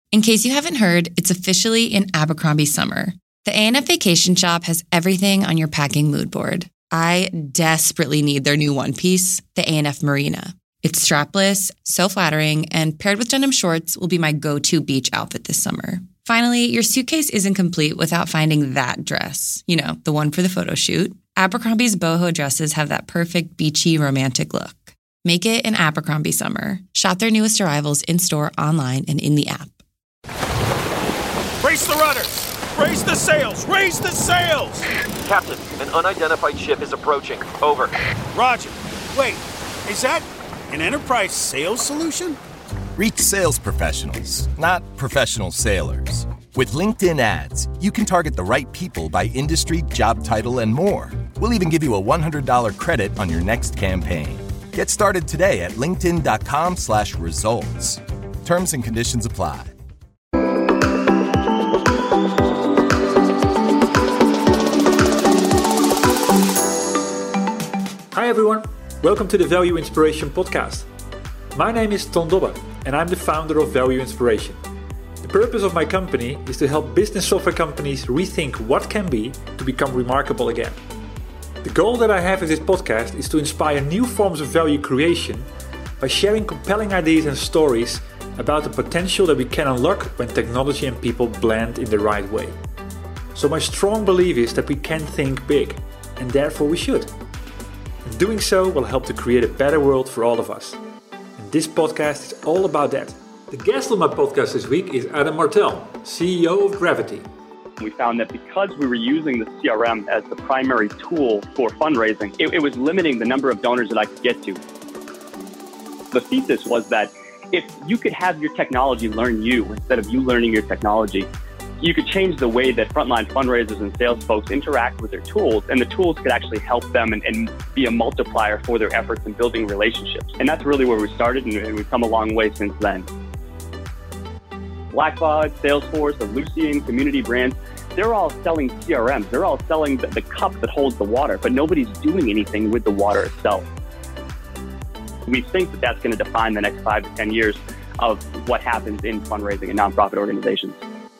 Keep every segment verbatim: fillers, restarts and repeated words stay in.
In case you haven't heard, it's officially in Abercrombie summer. The A and F Vacation Shop has everything on your packing mood board. I desperately need their new one piece, the A and F Marina. It's strapless, so flattering, and paired with denim shorts will be my go-to beach outfit this summer. Finally, your suitcase isn't complete without finding that dress. You know, the one for the photo shoot. Abercrombie's boho dresses have that perfect beachy, romantic look. Make it an Abercrombie summer. Shop their newest arrivals in-store, online, and in the app. Raise the rudders! Raise the sails! Raise the sails! Captain, an unidentified ship is approaching. Over. Roger. Wait, is that an enterprise sales solution? Reach sales professionals, not professional sailors. With LinkedIn ads, you can target the right people by industry, job title, and more. We'll even give you a one hundred dollars credit on your next campaign. Get started today at linkedin.com slash results. Terms and conditions apply. Hi everyone, welcome to the Value Inspiration Podcast. My name is Ton Dobbe and I'm the founder of Value Inspiration. The purpose of my company is to help business software companies rethink what can be to become remarkable again. The goal that I have with this podcast is to inspire new forms of value creation by sharing compelling ideas and stories about the potential that we can unlock when technology and people blend in the right way. So my strong belief is that we can think big, and therefore we should. And doing so will help to create a better world for all of us. And this podcast is all about that. The guest on my podcast this week is Adam Martel, C E O of Gravity. We found that because we were using the C R M as the primary tool for fundraising, it, it was limiting the number of donors that I could get to. The thesis was that if you could have your technology learn you instead of you learning your technology, you could change the way that frontline fundraisers and sales folks interact with their tools, and the tools could actually help them and, and be a multiplier for their efforts in building relationships. And that's really where we started, and, and we've come a long way since then. Blackbaud, Salesforce, Ellucian, Community Brands, they're all selling C R Ms. They're all selling the, the cup that holds the water, but nobody's doing anything with the water itself. We think that that's going to define the next five to ten years of what happens in fundraising and nonprofit organizations.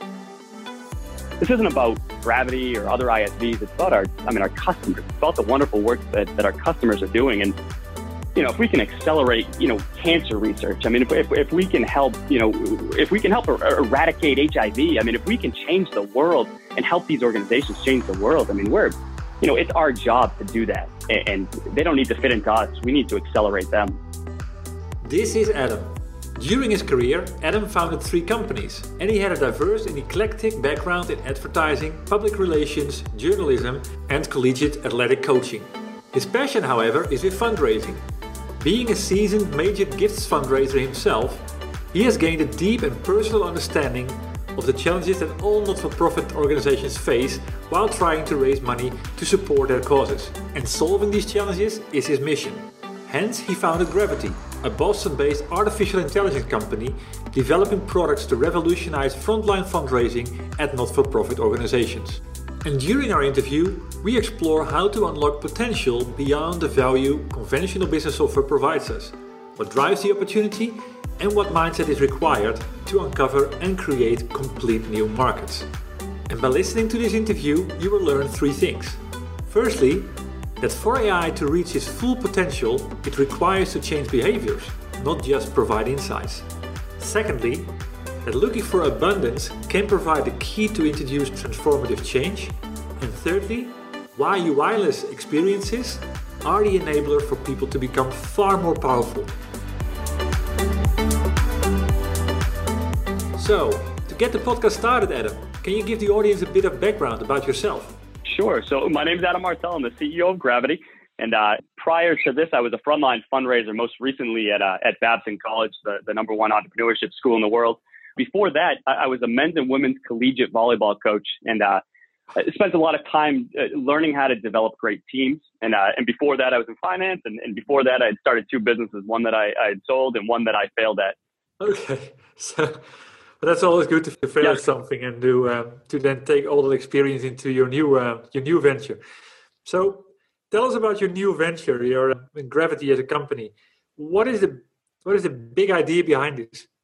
This isn't about Gravity or other I S Vs. It's about our, I mean, our customers. It's about the wonderful work that, that our customers are doing. And, you know, if we can accelerate, you know, cancer research, I mean, if, if, if we can help, you know, if we can help er- eradicate H I V, I mean, if we can change the world and help these organizations change the world, I mean, we're, you know, it's our job to do that. And, and they don't need to fit into us. We need to accelerate them. This is Adam. During his career, Adam founded three companies, and he had a diverse and eclectic background in advertising, public relations, journalism, and collegiate athletic coaching. His passion, however, is with fundraising. Being a seasoned major gifts fundraiser himself, he has gained a deep and personal understanding of the challenges that all not-for-profit organizations face while trying to raise money to support their causes. And solving these challenges is his mission. Hence, he founded Gravity, a Boston-based artificial intelligence company developing products to revolutionize frontline fundraising at not-for-profit organizations. And during our interview, we explore how to unlock potential beyond the value conventional business software provides us, what drives the opportunity, and what mindset is required to uncover and create complete new markets. And by listening to this interview, you will learn three things. Firstly, that for A I to reach its full potential, it requires to change behaviors, not just provide insights. Secondly, that looking for abundance can provide the key to introduce transformative change. And thirdly, why U I-less experiences are the enabler for people to become far more powerful. So, to get the podcast started, Adam, can you give the audience a bit of background about yourself? Sure. So my name is Adam Martel. I'm the C E O of Gravity. And uh, prior to this, I was a frontline fundraiser, most recently at uh, at Babson College, the, the number one entrepreneurship school in the world. Before that, I, I was a men's and women's collegiate volleyball coach, and uh, I spent a lot of time uh, learning how to develop great teams. And uh, and before that, I was in finance. And, and before that, I had started two businesses, one that I, I had sold and one that I failed at. Okay. So... But that's always good to fail yeah. at something and do um, to then take all the experience into your new uh, your new venture. So, tell us about your new venture, your uh, Gravity as a company. What is the what is the big idea behind this?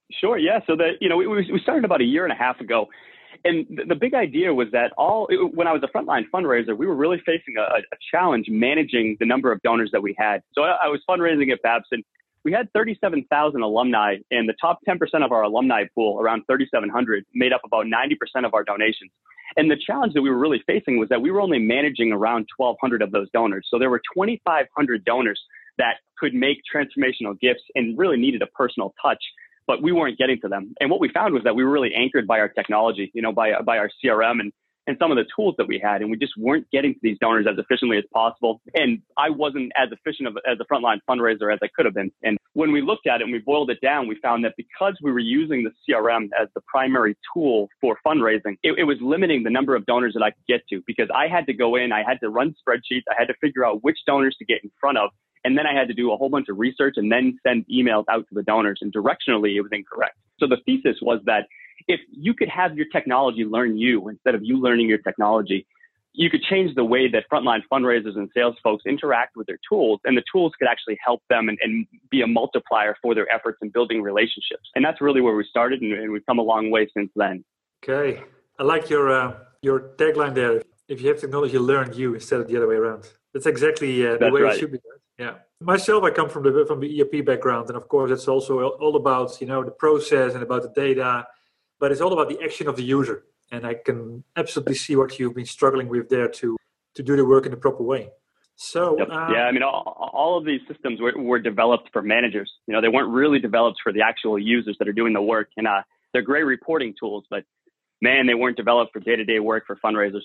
Sure. Yeah. So the, you know, we, we started about a year and a half ago. And the, the big idea was that all, it, when I was a frontline fundraiser, we were really facing a, a challenge managing the number of donors that we had. So I, I was fundraising at Babson. We had thirty-seven thousand alumni, and the top ten percent of our alumni pool, around thirty-seven hundred, made up about ninety percent of our donations. And the challenge that we were really facing was that we were only managing around twelve hundred of those donors. So there were twenty-five hundred donors that could make transformational gifts and really needed a personal touch, but we weren't getting to them. And what we found was that we were really anchored by our technology, you know, by, by our C R M and, and some of the tools that we had. And we just weren't getting to these donors as efficiently as possible. And I wasn't as efficient of, as a frontline fundraiser as I could have been. And when we looked at it and we boiled it down, we found that because we were using the C R M as the primary tool for fundraising, it, it was limiting the number of donors that I could get to, because I had to go in, I had to run spreadsheets, I had to figure out which donors to get in front of. And then I had to do a whole bunch of research and then send emails out to the donors. And directionally, it was incorrect. So the thesis was that if you could have your technology learn you instead of you learning your technology, you could change the way that frontline fundraisers and sales folks interact with their tools. And the tools could actually help them and, and be a multiplier for their efforts in building relationships. And that's really where we started. And, and we've come a long way since then. Okay. I like your uh, your tagline there. If you have technology, learn you instead of the other way around. That's exactly uh, the that's way right. it should be done. Yeah. Myself, I come from the from the E R P background, and of course, it's also all about, you know, the process and about the data, but it's all about the action of the user. And I can absolutely see what you've been struggling with there to to do the work in the proper way. So yep. um, yeah, I mean, all, all of these systems were, were developed for managers. You know, they weren't really developed for the actual users that are doing the work. And uh, they're great reporting tools, but man, they weren't developed for day-to-day work for fundraisers.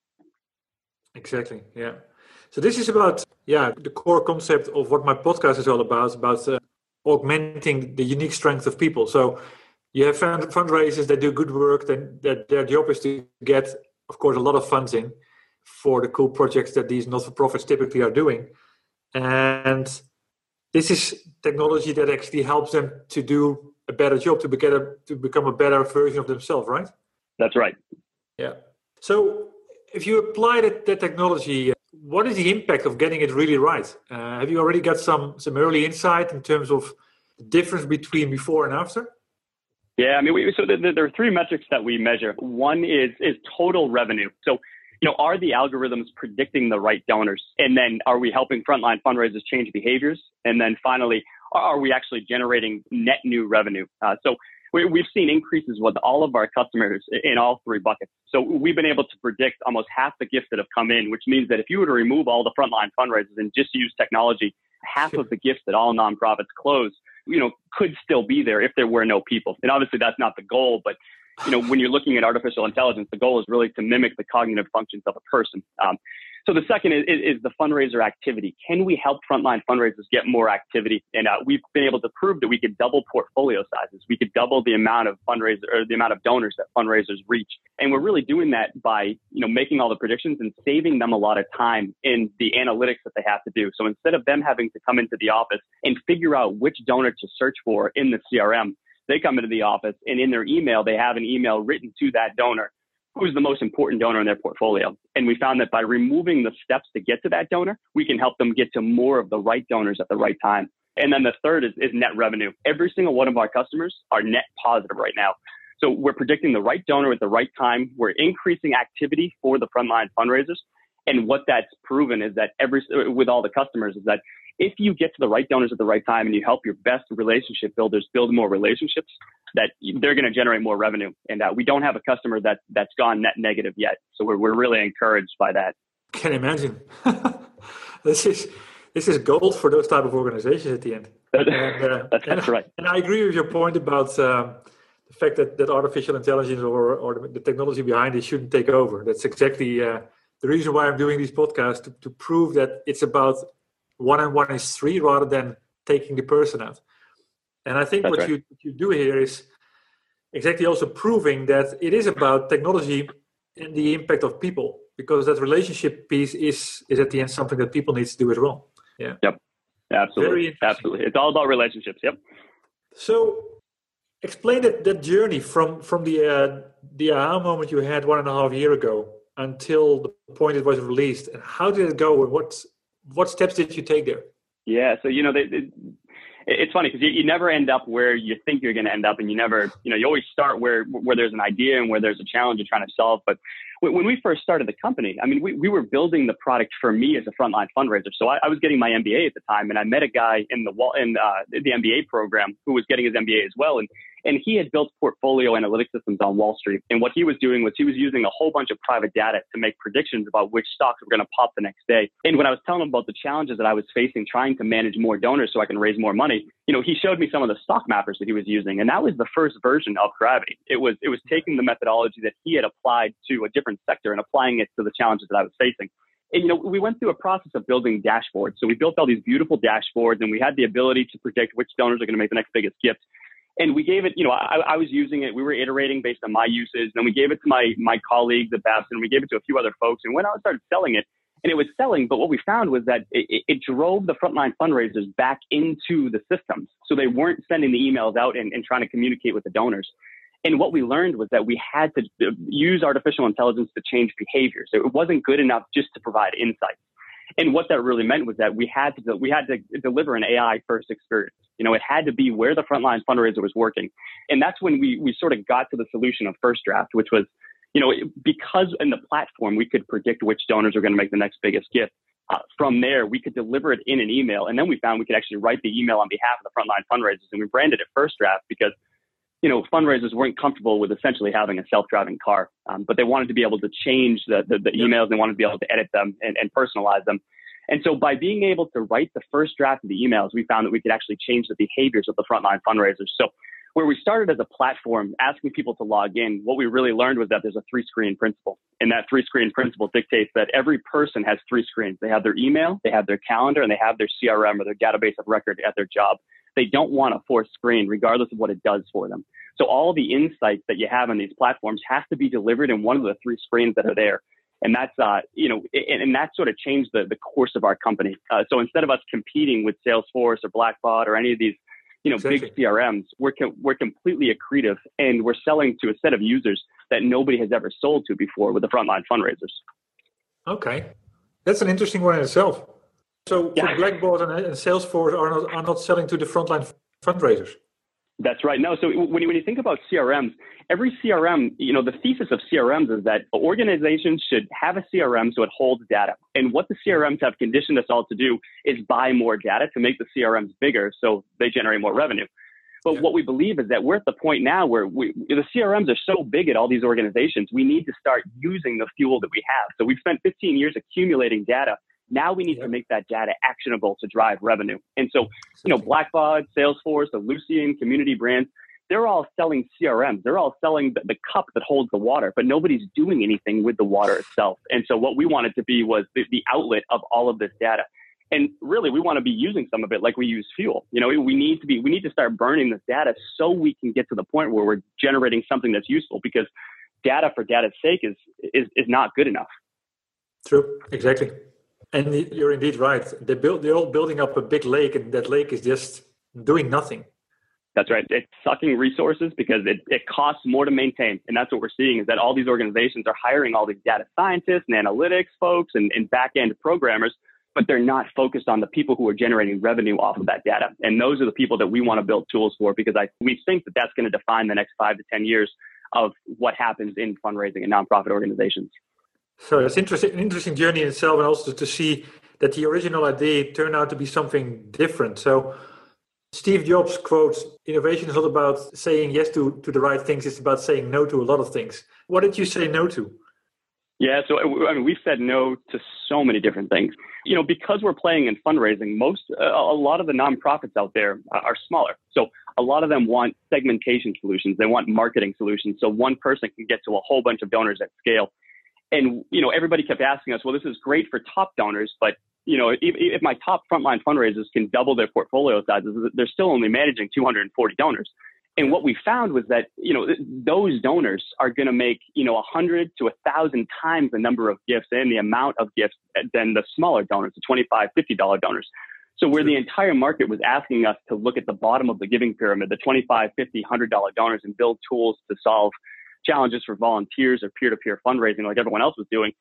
Exactly. Yeah. So this is about, yeah, the core concept of what my podcast is all about, about uh, augmenting the unique strength of people. So you have fund- fundraisers that do good work, then that their job is to get, of course, a lot of funds in for the cool projects that these not-for-profits typically are doing. And this is technology that actually helps them to do a better job, to, be- to become a better version of themselves, right? That's right. Yeah. So if you apply that, that technology, what is the impact of getting it really right? Uh, have you already got some some early insight in terms of the difference between before and after? Yeah, I mean, we, so the, the, there are three metrics that we measure. One is is total revenue. So, you know, are the algorithms predicting the right donors? And then are we helping frontline fundraisers change behaviors? And then finally, are we actually generating net new revenue? Uh, so we, we've seen increases with all of our customers in all three buckets. So we've been able to predict almost half the gifts that have come in, which means that if you were to remove all the frontline fundraisers and just use technology, half of the gifts that all nonprofits close, you know, could still be there if there were no people. And obviously that's not the goal, but you know, when you're looking at artificial intelligence, the goal is really to mimic the cognitive functions of a person. Um, so the second is, is the fundraiser activity. Can we help frontline fundraisers get more activity? And uh, we've been able to prove that we could double portfolio sizes. We could double the amount of fundraisers or the amount of donors that fundraisers reach. And we're really doing that by, you know, making all the predictions and saving them a lot of time in the analytics that they have to do. So instead of them having to come into the office and figure out which donor to search for in the C R M, they come into the office and in their email, they have an email written to that donor, who's the most important donor in their portfolio. And we found that by removing the steps to get to that donor, we can help them get to more of the right donors at the right time. And then the third is, is net revenue. Every single one of our customers are net positive right now. So we're predicting the right donor at the right time. We're increasing activity for the frontline fundraisers. And what that's proven is that every, with all the customers, is that if you get to the right donors at the right time and you help your best relationship builders build more relationships, that they're going to generate more revenue. And uh, we don't have a customer that, that's gone net negative yet. So we're, we're really encouraged by that. Can imagine. this is this is gold for those type of organizations at the end. and, uh, that's, that's and, right. And I agree with your point about um, the fact that, that artificial intelligence or, or the, the technology behind it shouldn't take over. That's exactly uh, the reason why I'm doing these podcasts, to, to prove that it's about one and one is three rather than taking the person out. And I think That's what, right. you, what you do here is exactly also proving that it is about technology and the impact of people, because that relationship piece is, is at the end something that people need to do as well. Yeah. Yep. Absolutely. Absolutely. It's all about relationships. Yep. So explain that, that journey from, from the, uh, the aha moment you had one and a half year ago until the point it was released, and how did it go, and what, what steps did you take there? Yeah. So, you know, they, they, it's funny because you, you never end up where you think you're going to end up, and you never, you know, you always start where where there's an idea and where there's a challenge you're trying to solve. But when we first started the company, I mean, we, we were building the product for me as a frontline fundraiser. So I, I was getting my M B A at the time, and I met a guy in the in uh, the M B A program who was getting his M B A as well, and and he had built portfolio analytics systems on Wall Street. And what he was doing was he was using a whole bunch of private data to make predictions about which stocks were going to pop the next day. And when I was telling him about the challenges that I was facing trying to manage more donors so I can raise more money, you know, he showed me some of the stock mappers that he was using. And that was the first version of Gravity. It was it was taking the methodology that he had applied to a different sector and applying it to the challenges that I was facing. And, you know, we went through a process of building dashboards. So we built all these beautiful dashboards, and we had the ability to predict which donors are going to make the next biggest gift. And we gave it, you know, I, I was using it. We were iterating based on my usage. Then we gave it to my my colleagues at Babson. We gave it to a few other folks. And when I started selling it, and it was selling, but what we found was that it, it drove the frontline fundraisers back into the systems. So they weren't sending the emails out and, and trying to communicate with the donors. And what we learned was that we had to use artificial intelligence to change behavior. So it wasn't good enough just to provide insights. And what that really meant was that we had to we had to deliver an A I first experience. You know, it had to be where the frontline fundraiser was working. And that's when we we sort of got to the solution of First Draft, which was, you know, because in the platform we could predict which donors are going to make the next biggest gift. Uh, from there, we could deliver it in an email. And then we found we could actually write the email on behalf of the frontline fundraisers. And we branded it First Draft because, you know, fundraisers weren't comfortable with essentially having a self-driving car, um, but they wanted to be able to change the, the, the emails. They wanted to be able to edit them and, and personalize them. And so by being able to write the first draft of the emails, we found that we could actually change the behaviors of the frontline fundraisers. So where we started as a platform, asking people to log in, what we really learned was that there's a three-screen principle. And that three-screen principle dictates that every person has three screens. They have their email, they have their calendar, and they have their C R M or their database of record at their job. They don't want a fourth screen, regardless of what it does for them. So all the insights that you have on these platforms have to be delivered in one of the three screens that are there. And that's, uh, you know, and, and that sort of changed the, the course of our company. Uh, so instead of us competing with Salesforce or Blackbaud or any of these, you know, exactly. big C R Ms, we're, com- we're completely accretive, and we're selling to a set of users that nobody has ever sold to before with the frontline fundraisers. Okay. That's an interesting one in itself. So yeah. Blackbaud and, and Salesforce are not, are not selling to the frontline fundraisers. That's right. No, so when you, when you think about C R Ms, every C R M, you know, the thesis of C R Ms is that organizations should have a C R M so it holds data. And what the C R Ms have conditioned us all to do is buy more data to make the C R Ms bigger so they generate more revenue. But yeah. what we believe is that we're at the point now where we, the C R Ms are so big at all these organizations, we need to start using the fuel that we have. So we've spent fifteen years accumulating data. Now we need yeah. to make that data actionable to drive revenue. And so, you know, Blackbaud, Salesforce, Ellucian, Community Brands, they're all selling C R Ms. They're all selling the, the cup that holds the water, but nobody's doing anything with the water itself. And so what we wanted to be was the, the outlet of all of this data. And really, we want to be using some of it like we use fuel. You know, we need to be, we need to start burning this data so we can get to the point where we're generating something that's useful, because data for data's sake is, is, is not good enough. True, exactly. And you're indeed right. They build, they're all building up a big lake, and that lake is just doing nothing. That's right. It's sucking resources because it, it costs more to maintain. And that's what we're seeing, is that all these organizations are hiring all these data scientists and analytics folks and, and back-end programmers, but they're not focused on the people who are generating revenue off of that data. And those are the people that we want to build tools for, because I we think that that's going to define the next five to ten years of what happens in fundraising and nonprofit organizations. So it's interesting, an interesting journey in itself, and also to see that the original idea turned out to be something different. So Steve Jobs quotes, innovation is not about saying yes to, to the right things, it's about saying no to a lot of things. What did you say no to? Yeah, so I mean, we've said no to so many different things. You know, because we're playing in fundraising, most, uh, a lot of the nonprofits out there are smaller. So a lot of them want segmentation solutions. They want marketing solutions. So one person can get to a whole bunch of donors at scale. And, you know, everybody kept asking us, well, this is great for top donors, but, you know, if, if my top frontline fundraisers can double their portfolio sizes, they're still only managing two hundred forty donors. And what we found was that, you know, those donors are going to make, you know, one hundred to one thousand times the number of gifts and the amount of gifts than the smaller donors, the twenty-five dollars, fifty dollars donors. So where the entire market was asking us to look at the bottom of the giving pyramid, the twenty-five dollars, fifty dollars, one hundred dollars donors, and build tools to solve challenges for volunteers or peer-to-peer fundraising like everyone else was doing,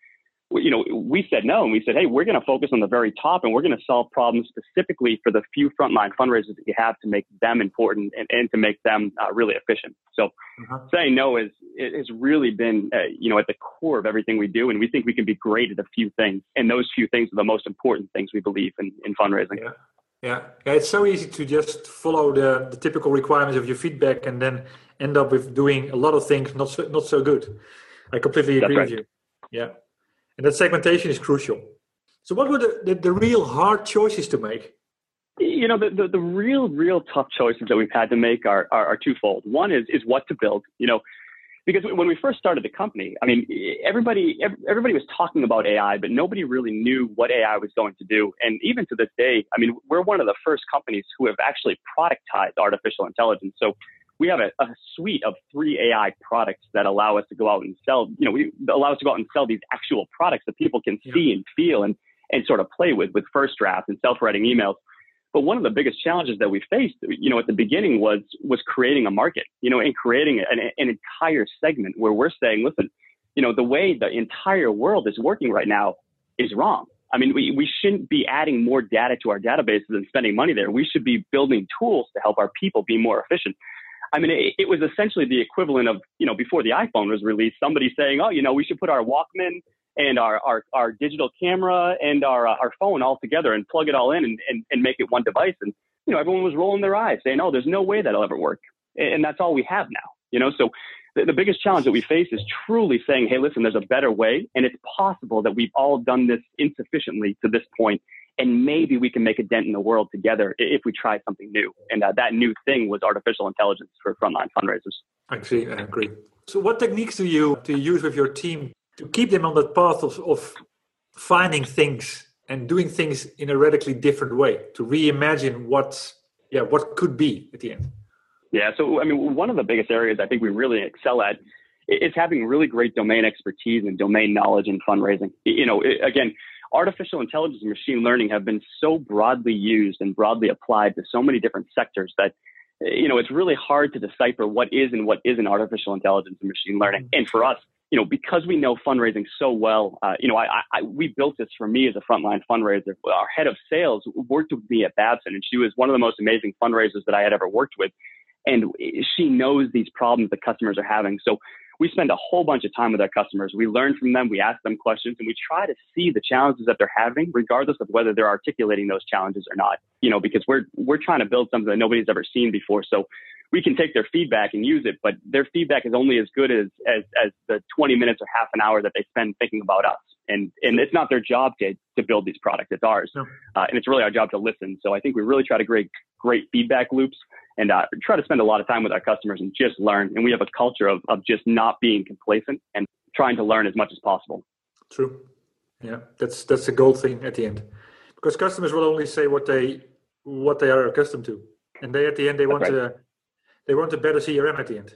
you know, we said no, and we said, hey, we're going to focus on the very top, and we're going to solve problems specifically for the few frontline fundraisers that you have to make them important and, and to make them uh, really efficient. So uh-huh. saying no is it has really been, uh, you know, at the core of everything we do, and we think we can be great at a few things, and those few things are the most important things we believe in, in fundraising. Yeah. Yeah. yeah, it's so easy to just follow the, the typical requirements of your feedback and then end up with doing a lot of things not so, not so good. I completely agree That's right. with you. Yeah. And that segmentation is crucial. So what were the, the, the real hard choices to make? You know, the, the, the real, real tough choices that we've had to make are, are, are twofold. One is, is what to build, you know, because when we first started the company, I mean, everybody, everybody was talking about A I, but nobody really knew what A I was going to do. And even to this day, I mean, we're one of the first companies who have actually productized artificial intelligence. So we have a, a suite of three A I products that allow us to go out and sell, you know, we allow us to go out and sell these actual products that people can see yeah. and feel and, and sort of play with, with First Draft and self-writing emails. But one of the biggest challenges that we faced, you know, at the beginning was, was creating a market, you know, and creating an, an entire segment where we're saying, listen, you know, the way the entire world is working right now is wrong. I mean, we, we shouldn't be adding more data to our databases and spending money there. We should be building tools to help our people be more efficient. I mean, it, it was essentially the equivalent of, you know, before the iPhone was released, somebody saying, oh, you know, we should put our Walkman and our, our, our digital camera and our, uh, our phone all together and plug it all in and, and, and make it one device. And, you know, everyone was rolling their eyes saying, oh, there's no way that'll ever work. And that's all we have now, you know? So the, the biggest challenge that we face is truly saying, hey, listen, there's a better way. And it's possible that we've all done this insufficiently to this point. And maybe we can make a dent in the world together if we try something new. And uh, that new thing was artificial intelligence for frontline fundraisers. I agree. I agree. So what techniques do you, do you use with your team to keep them on that path of, of finding things and doing things in a radically different way, to reimagine what, yeah, what could be at the end? Yeah. So, I mean, one of the biggest areas I think we really excel at is having really great domain expertise and domain knowledge in fundraising. You know, it, again, artificial intelligence and machine learning have been so broadly used and broadly applied to so many different sectors that, you know, it's really hard to decipher what is and what isn't artificial intelligence and machine learning. And for us, you know, because we know fundraising so well, uh, you know, I, I, we built this for me as a frontline fundraiser. Our head of sales worked with me at Babson, and she was one of the most amazing fundraisers that I had ever worked with. And she knows these problems that customers are having. So we spend a whole bunch of time with our customers. We learn from them, we ask them questions, and we try to see the challenges that they're having, regardless of whether they're articulating those challenges or not. You know, because we're we're trying to build something that nobody's ever seen before. So we can take their feedback and use it, but their feedback is only as good as as, as the twenty minutes or half an hour that they spend thinking about us. And and it's not their job to to build these products; it's ours, no. uh, and it's really our job to listen. So I think we really try to create great feedback loops and uh, try to spend a lot of time with our customers and just learn. And we have a culture of of just not being complacent and trying to learn as much as possible. True. Yeah, that's that's a gold thing at the end, because customers will only say what they what they are accustomed to, and they at the end they that's want right. to they want a better C R M at the end.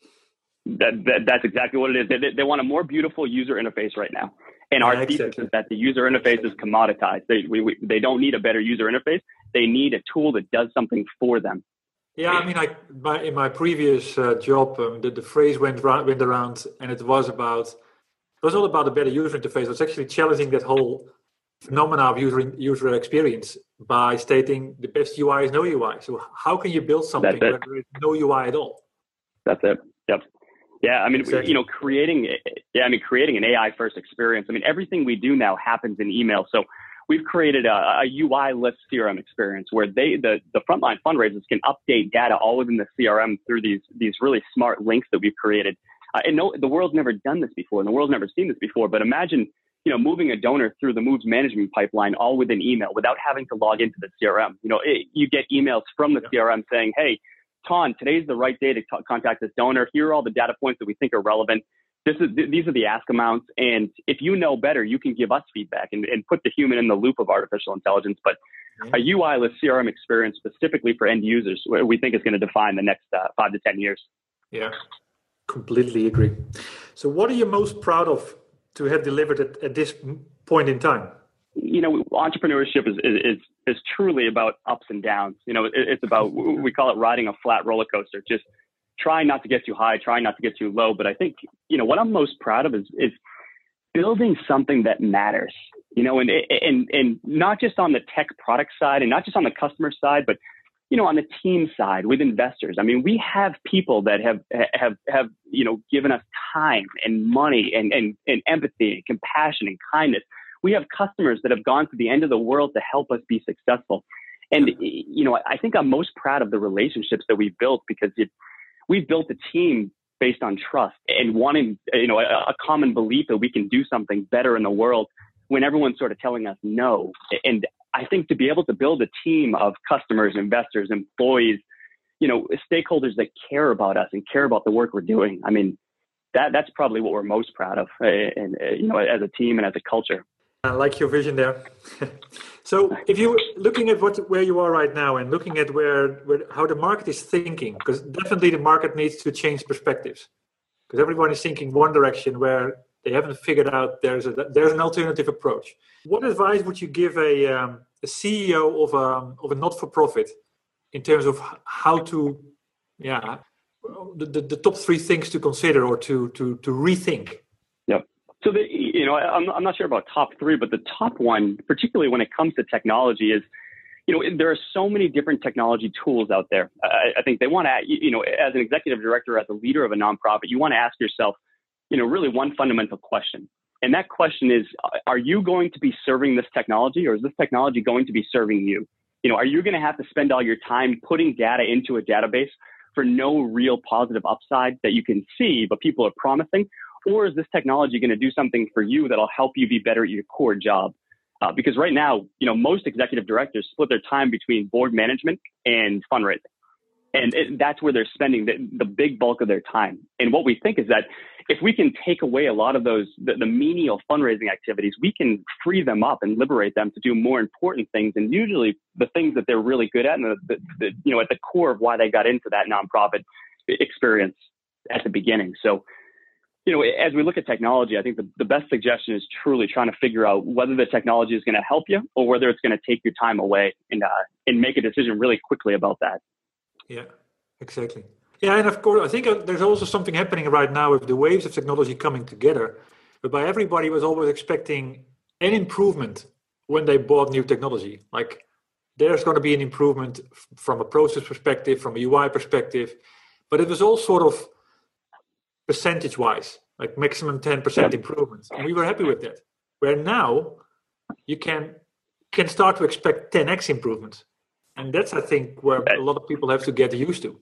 That, that that's exactly what it is. They, they want a more beautiful user interface right now. And our yeah, exactly. thesis is that the user interface is commoditized. They we, we, they don't need a better user interface. They need a tool that does something for them. Yeah, I mean, I my, in my previous uh, job, um, the, the phrase went round, went around, and it was about it was all about a better user interface. It was actually challenging that whole phenomena of user user experience by stating the best U I is no U I. So how can you build something where there is no U I at all? That's it. Yep. Yeah, I mean, exactly. you know, creating, yeah, I mean, creating an A I first experience. I mean, everything we do now happens in email. So we've created a, a U I-less C R M experience where they, the, the frontline fundraisers can update data all within the C R M through these, these really smart links that we've created. Uh, and no, the world's never done this before, and the world's never seen this before. But imagine, you know, moving a donor through the moves management pipeline all within email without having to log into the C R M. You know, it, you get emails from the C R M saying, hey, Ton, today's the right day to t- contact this donor. Here are all the data points that we think are relevant. This is th- these are the ask amounts. And if you know better, you can give us feedback and, and put the human in the loop of artificial intelligence. But yeah. a U I-less C R M experience specifically for end users, we think is going to define the next uh, five to ten years. Yeah, completely agree. So what are you most proud of to have delivered at, at this point in time? You know, entrepreneurship is, is is truly about ups and downs. You know, it, it's about, we call it riding a flat roller coaster. Just trying not to get too high, trying not to get too low. But I think, you know, what I'm most proud of is is building something that matters, you know, and, and, and not just on the tech product side and not just on the customer side, but, you know, on the team side with investors. I mean, we have people that have, have, have, you know, given us time and money and, and, and empathy and compassion and kindness. We have customers that have gone to the end of the world to help us be successful. And, you know, I think I'm most proud of the relationships that we've built because it, we've built a team based on trust and wanting, you know, a, a common belief that we can do something better in the world when everyone's sort of telling us no. And I think to be able to build a team of customers, investors, employees, you know, stakeholders that care about us and care about the work we're doing. I mean, that that's probably what we're most proud of, and uh, you know, as a team and as a culture. I like your vision there. So, if you're looking at what where you are right now and looking at where, where how the market is thinking, because definitely the market needs to change perspectives, because everyone is thinking one direction where they haven't figured out there's a there's an alternative approach. What advice would you give a um, a C E O of a of a not-for-profit in terms of how to, yeah, the, the, the top three things to consider or to to to rethink? Yep. So the, you know, I'm I'm not sure about top three, but the top one, particularly when it comes to technology, is, you know, there are so many different technology tools out there. I, I think they want to, you know, as an executive director, as a leader of a nonprofit, you want to ask yourself, you know, really one fundamental question. And that question is, are you going to be serving this technology, or is this technology going to be serving you? You know, are you going to have to spend all your time putting data into a database for no real positive upside that you can see, but people are promising? Or is this technology going to do something for you that'll help you be better at your core job? Uh, because right now, you know, most executive directors split their time between board management and fundraising. And it, that's where they're spending the, the big bulk of their time. And what we think is that if we can take away a lot of those, the, the menial fundraising activities, we can free them up and liberate them to do more important things. And usually the things that they're really good at and the, the, the, you know, at the core of why they got into that nonprofit experience at the beginning. So, you know, as we look at technology, I think the, the best suggestion is truly trying to figure out whether the technology is going to help you or whether it's going to take your time away, and uh, and make a decision really quickly about that. Yeah, exactly. Yeah, and of course, I think there's also something happening right now with the waves of technology coming together, whereby everybody was always expecting an improvement when they bought new technology. Like, there's going to be an improvement from a process perspective, from a U I perspective, but it was all sort of percentage-wise, like maximum ten percent improvements. And we were happy with that. Where now you can can start to expect ten x improvements. And that's, I think, where a lot of people have to get used to.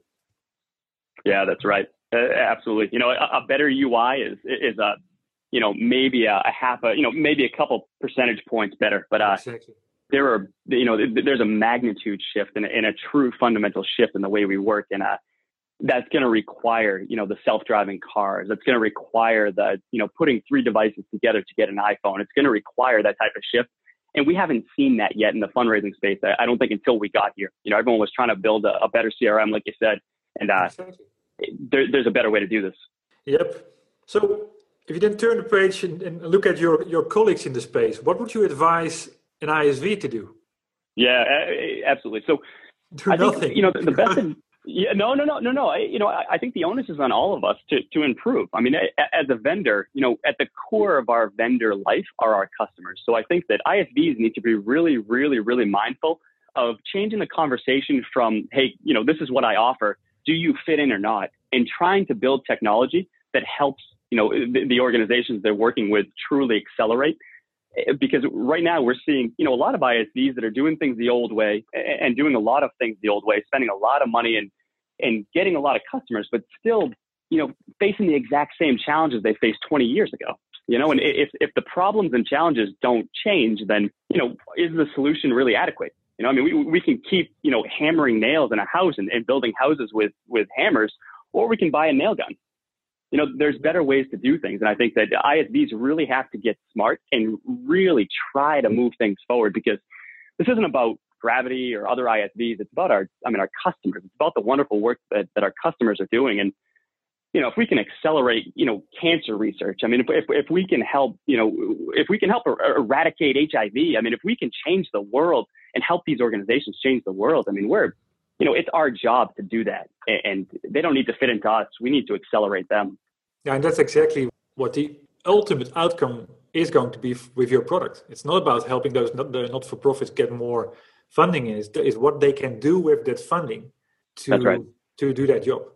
Yeah, that's right. Uh, absolutely. You know, a, a better U I is is a, you know, maybe a, a half a, you know, maybe a couple percentage points better. But uh, exactly. there are, you know, there's a magnitude shift and, and a true fundamental shift in the way we work. And uh, that's going to require, you know, the self-driving cars. That's going to require the, you know, putting three devices together to get an iPhone. It's going to require that type of shift. And we haven't seen that yet in the fundraising space. I, I don't think until we got here. You know, everyone was trying to build a, a better C R M, like you said. And uh, exactly. there, there's a better way to do this. Yep. So if you then turn the page and, and look at your, your colleagues in the space, what would you advise an I S V to do? Yeah, absolutely. So do I nothing. think, you know, the, the best thing, yeah, no, no, no, no, no. I, you know, I, I think the onus is on all of us to, to improve. I mean, as a vendor, you know, at the core of our vendor life are our customers. So I think that I S Vs need to be really, really, really mindful of changing the conversation from, hey, you know, this is what I offer. Do you fit in or not? And trying to build technology that helps, you know, the, the organizations they're working with truly accelerate. Because right now we're seeing, you know, a lot of I S Vs that are doing things the old way and doing a lot of things the old way, spending a lot of money and, and getting a lot of customers, but still, you know, facing the exact same challenges they faced twenty years ago. You know, and if, if the problems and challenges don't change, then, you know, is the solution really adequate? You know, I mean, we we can keep, you know, hammering nails in a house and, and building houses with, with hammers, or we can buy a nail gun. You know, there's better ways to do things. And I think that I S Vs really have to get smart and really try to move things forward, because this isn't about Gravity or other I S Vs. It's about our, I mean, our customers. It's about the wonderful work that, that our customers are doing. And, you know, if we can accelerate, you know, cancer research, I mean, if, if, if we can help, you know, if we can help er- eradicate H I V, I mean, if we can change the world and help these organizations change the world, I mean, we're, you know, it's our job to do that. And they don't need to fit into us. We need to accelerate them. Yeah, and that's exactly what the ultimate outcome is going to be f- with your product. It's not about helping those not, the not-for-profits get more funding. Is is what they can do with that funding to That's right. to do that job.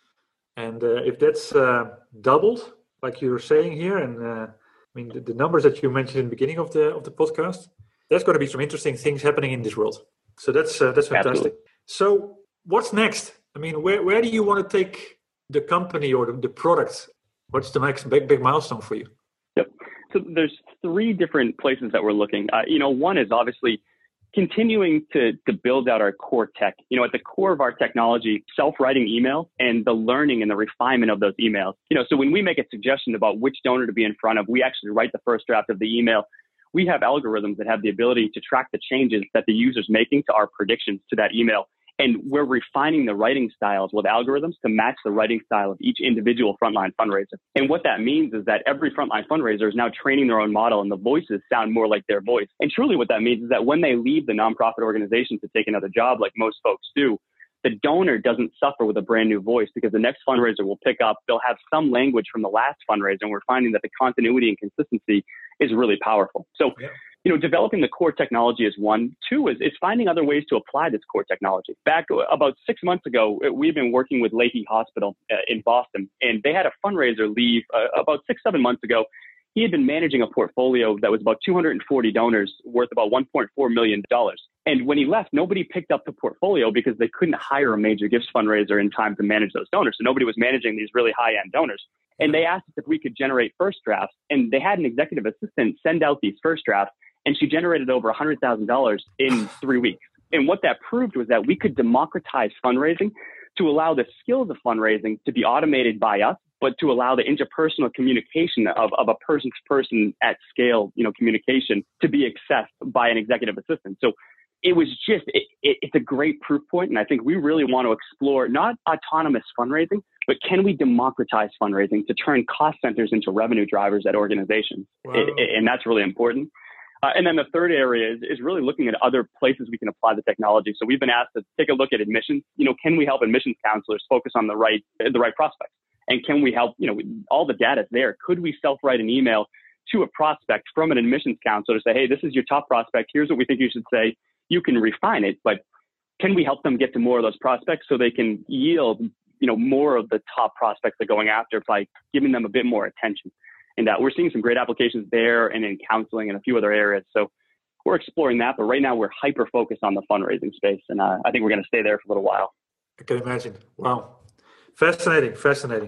And uh, if that's uh, doubled, like you're saying here, and uh, I mean the, the numbers that you mentioned in the beginning of the of the podcast, there's going to be some interesting things happening in this world. So that's uh, that's fantastic. Absolutely. So what's next? I mean, where where do you want to take the company or the, the product? What's the next big big milestone for you? Yep. So there's three different places that we're looking. Uh, you know, one is obviously continuing to to build out our core tech. You know, at the core of our technology, self-writing email and the learning and the refinement of those emails. You know, so when we make a suggestion about which donor to be in front of, we actually write the first draft of the email. We have algorithms that have the ability to track the changes that the user's making to our predictions to that email. And we're refining the writing styles with algorithms to match the writing style of each individual frontline fundraiser. And what that means is that every frontline fundraiser is now training their own model, and the voices sound more like their voice. And truly what that means is that when they leave the nonprofit organization to take another job, like most folks do, the donor doesn't suffer with a brand new voice, because the next fundraiser will pick up, they'll have some language from the last fundraiser, and we're finding that the continuity and consistency is really powerful. So, yeah. You know, developing the core technology is one. Two is, is finding other ways to apply this core technology. Back about six months ago, we've been working with Lahey Hospital uh, in Boston, and they had a fundraiser leave uh, about six, seven months ago. He had been managing a portfolio that was about two hundred forty donors worth about one point four million dollars. And when he left, nobody picked up the portfolio because they couldn't hire a major gifts fundraiser in time to manage those donors. So nobody was managing these really high-end donors. And they asked us if we could generate first drafts, and they had an executive assistant send out these first drafts, and she generated over one hundred thousand dollars in three weeks. And what that proved was that we could democratize fundraising to allow the skills of fundraising to be automated by us, but to allow the interpersonal communication of, of a person-to-person at scale, you know, communication to be accessed by an executive assistant. So it was just, it, it, it's a great proof point. And I think we really want to explore not autonomous fundraising, but can we democratize fundraising to turn cost centers into revenue drivers at organizations? Wow. It, it, and that's really important. Uh, and then the third area is, is really looking at other places we can apply the technology. So we've been asked to take a look at admissions. You know, can we help admissions counselors focus on the right, the right prospects? And can we help, you know, all the data is there. Could we self-write an email to a prospect from an admissions counselor to say, hey, this is your top prospect. Here's what we think you should say. You can refine it, but can we help them get to more of those prospects so they can yield, you know, more of the top prospects they're going after by giving them a bit more attention? And uh, we're seeing some great applications there and in counseling and a few other areas. So we're exploring that. But right now we're hyper focused on the fundraising space. And uh, I think we're going to stay there for a little while. I can imagine. Wow. Fascinating. Fascinating.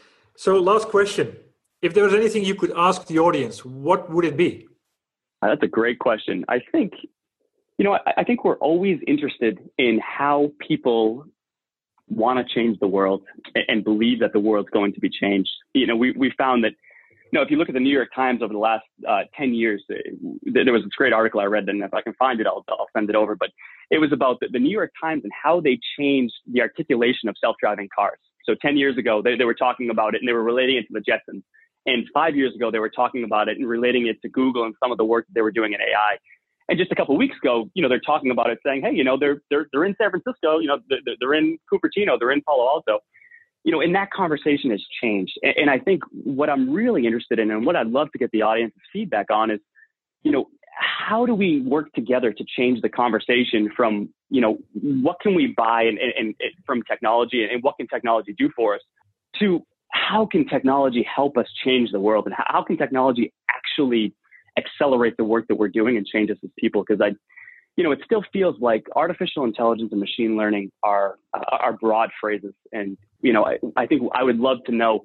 So last question. If there was anything you could ask the audience, what would it be? Uh, that's a great question. I think, you know, I, I think we're always interested in how people want to change the world and, and believe that the world's going to be changed. You know, we, we found that, you know, if you look at the New York Times over the last uh, ten years, uh, there was this great article I read, and if I can find it, I'll, I'll send it over. But it was about the, the New York Times and how they changed the articulation of self-driving cars. So ten years ago, they, they were talking about it and they were relating it to the Jetsons. And five years ago, they were talking about it and relating it to Google and some of the work that they were doing in A I. And just a couple of weeks ago, you know, they're talking about it, saying, hey, you know, they're they're they're in San Francisco, you know, they're, they're in Cupertino, they're in Palo Alto. You know, and that conversation has changed. And, and I think what I'm really interested in and what I'd love to get the audience's feedback on is, you know, how do we work together to change the conversation from, you know, what can we buy and, and, and from technology and what can technology do for us to how can technology help us change the world and how can technology actually accelerate the work that we're doing and change us as people? Because I, you know, it still feels like artificial intelligence and machine learning are uh, are broad phrases. And, you know, I, I think I would love to know,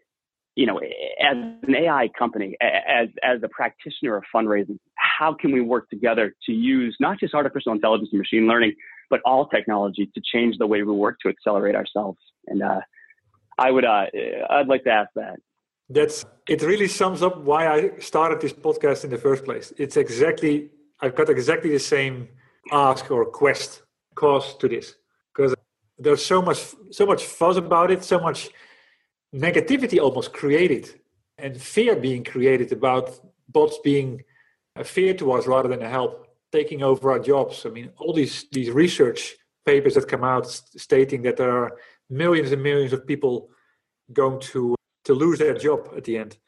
you know, as an A I company, as as a practitioner of fundraising, how can we work together to use not just artificial intelligence and machine learning, but all technology to change the way we work to accelerate ourselves? And uh, I would, uh, I'd like to ask that. That's it. Really sums up why I started this podcast in the first place. It's exactly I've got exactly the same ask or quest cause to this because there's so much so much fuss about it, so much negativity almost created and fear being created about bots being a fear to us rather than a help, taking over our jobs. I mean, all these these research papers that come out stating that there are millions and millions of people going to to lose their job at the end.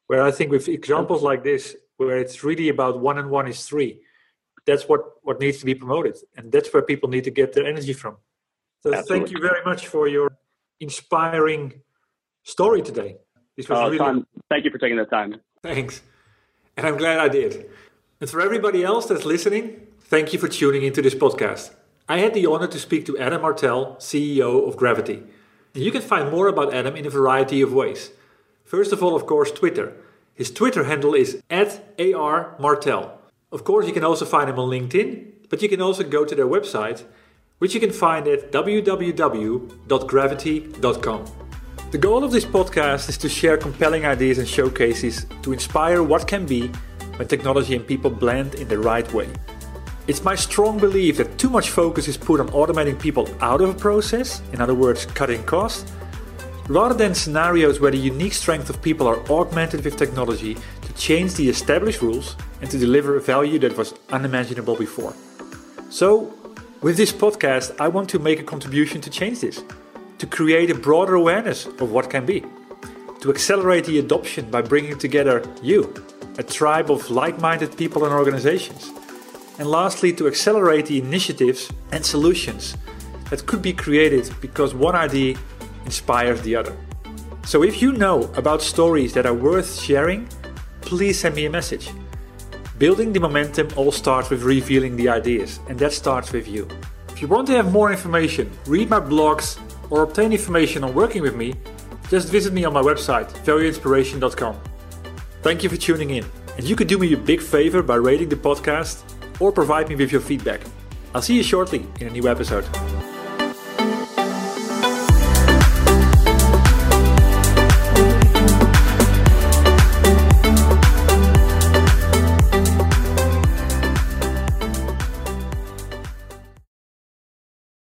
Where I think with examples like this, where it's really about one and one is three, that's what, what needs to be promoted. And that's where people need to get their energy from. So Absolutely. Thank you very much for your inspiring story today. This was uh, really Tom, thank you for taking the time. Thanks. And I'm glad I did. And for everybody else that's listening, thank you for tuning into this podcast. I had the honor to speak to Adam Martell, C E O of Gravity. And you can find more about Adam in a variety of ways. First of all, of course, Twitter. His Twitter handle is at A R Martell. Of course, you can also find him on LinkedIn, but you can also go to their website, which you can find at w w w dot gravity dot com. The goal of this podcast is to share compelling ideas and showcases to inspire what can be when technology and people blend in the right way. It's my strong belief that too much focus is put on automating people out of a process, in other words, cutting costs, rather than scenarios where the unique strength of people are augmented with technology to change the established rules and to deliver a value that was unimaginable before. So, with this podcast, I want to make a contribution to change this, to create a broader awareness of what can be, to accelerate the adoption by bringing together you, a tribe of like-minded people and organizations, and lastly, to accelerate the initiatives and solutions that could be created because one idea inspires the other. So if you know about stories that are worth sharing, please send me a message. Building the momentum all starts with revealing the ideas, and that starts with you. If you want to have more information, read my blogs, or obtain information on working with me, just visit me on my website, value inspiration dot com. Thank you for tuning in, and you could do me a big favor by rating the podcast or provide me with your feedback. I'll see you shortly in a new episode.